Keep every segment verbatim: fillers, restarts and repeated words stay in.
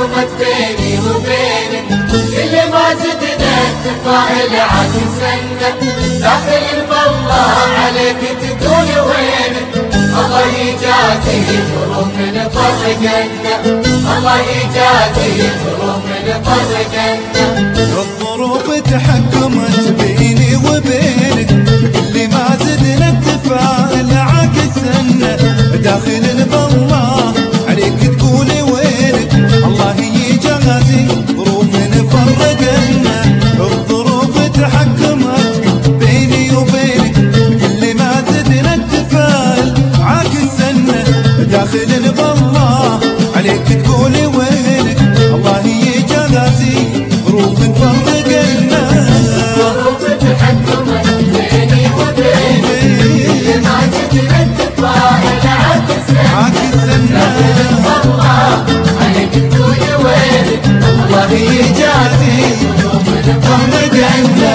تحكمت بيني وبينك، اللي ما زدنا التفاؤل عكسنا، داخل بالله عليك تقول وينك. الله يجازي ظروفنا فرقنا، الله يجازي ظروفنا فرقنا. الظروف تحكمت بيني وبينك، اللي ما زدنا التفاؤل عكسنا، داخل بالله عليك تقولي وينك. الله يجازي ظروفنا فرقنا. الظروف تحكمت بيني وبينك، اللي ما زدنا التفاؤل عكسنا، داخل بالله عليك تقولي وينك. الله يجازي ظروف فرقنا. ظروف تحكمت بيني وبينك، اللي ما زدنا التفاؤل عكسنا، الله عليك تقولي وينك. الله يجازي ظروف فرقنا.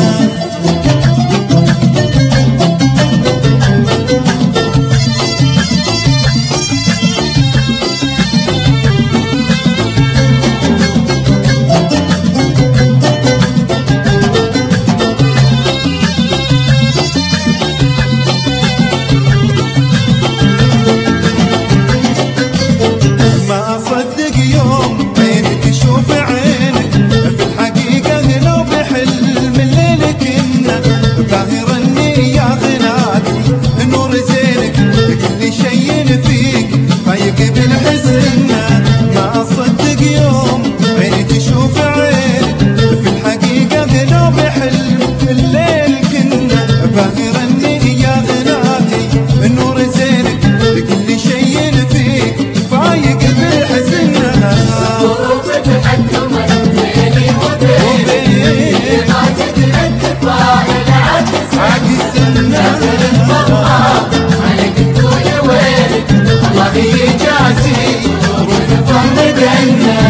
ما أصدق يوم عيني تشوف عينك، في الحقيقة غنى بحلم الليل كنا، باهر اني يا غناتي النور زينك، كل شيء فيك فايق بالحزن. الظروف تحكمت بيني وبينك، اللي ما زدنا التفاؤل عكسنا، الله عليك تقولي وينك. الله يجازي ظروف فرقنا.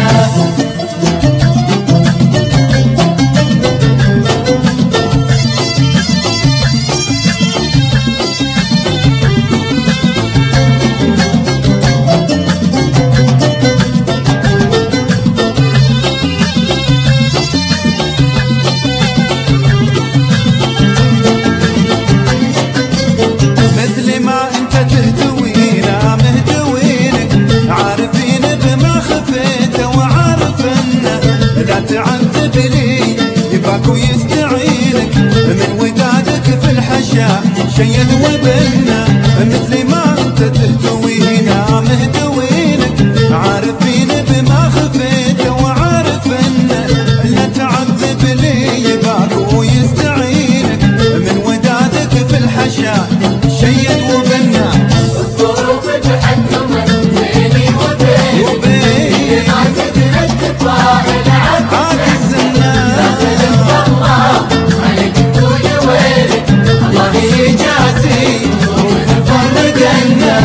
مثل ما انت تهتوينا مهتوينك، عارفين بما خفيت وعارفنا، لا تعذب لي يباك ويستعينك، من ودادك في الحشا شيد وبنا. مثل ما انت تهتوينا مهتوينك، عارفين بما خفيت وعارفنا، لا تعذب لي يباك ويستعينك، من ودادك في الحشا شيد وبنا. الظروف تحكمت بيني وبينك، اللي ما زدنا التفاؤل عكسنا، الله عليك تقولي وينك. الله يجازي ظروف فرقنا.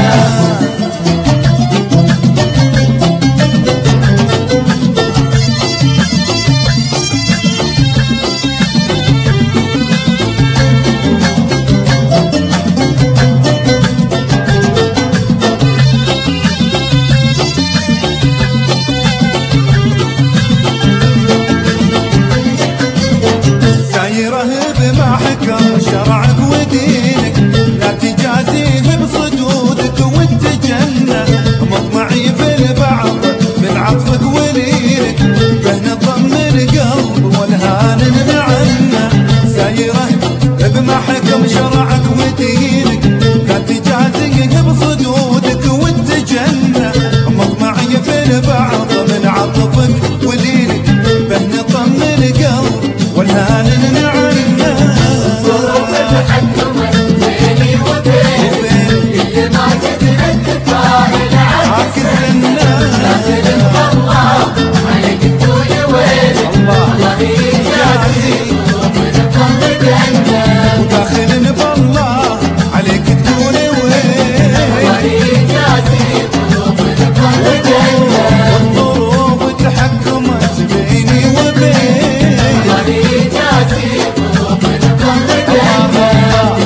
بما حكم شرعك ودينك، لا تجازيه بصدودك وتتجنى، مطمعي في البعض من عطفك ولينك، به نطمن قلب والهان نعنا. سايره بما حكم شرعك ودينك، لا تجازيه بصدودك وتتجنى، مطمعي في البعض من عطفك ولينك، به نطمن قلب والهان نعنا. الظروف تحكمت بيني وبينك، اللي ما زدنا التفاؤل عكسنا، الله عليك تقولي وينك. الله يجازي ظروفنا فرقنا. وداخل بالله عليك تقولي وينك. الله يجازي ظروفنا فرقنا. والظروف تحكمت بيني وبينك، الله يجازي ظروفنا فرقنا.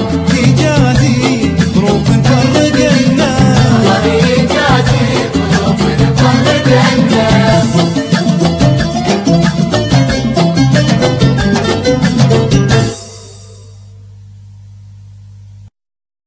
يجازي ظروف فرقنا. الله يجازي ظروفنا وبينك